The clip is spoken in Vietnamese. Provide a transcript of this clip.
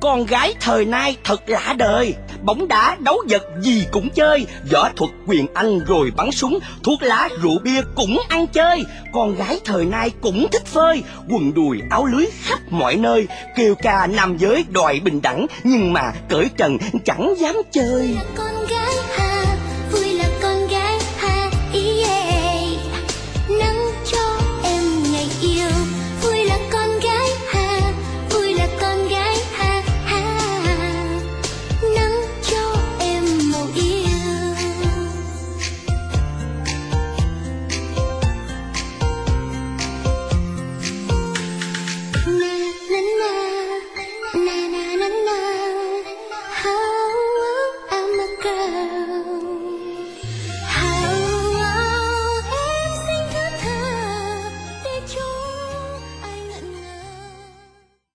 Con gái thời nay thật lạ đời, bóng đá đấu vật gì cũng chơi, võ thuật quyền Anh rồi bắn súng, thuốc lá rượu bia cũng ăn chơi. Con gái thời nay cũng thích phơi, quần đùi áo lưới khắp mọi nơi, kêu ca nam giới đòi bình đẳng, nhưng mà cởi trần chẳng dám chơi. Con gái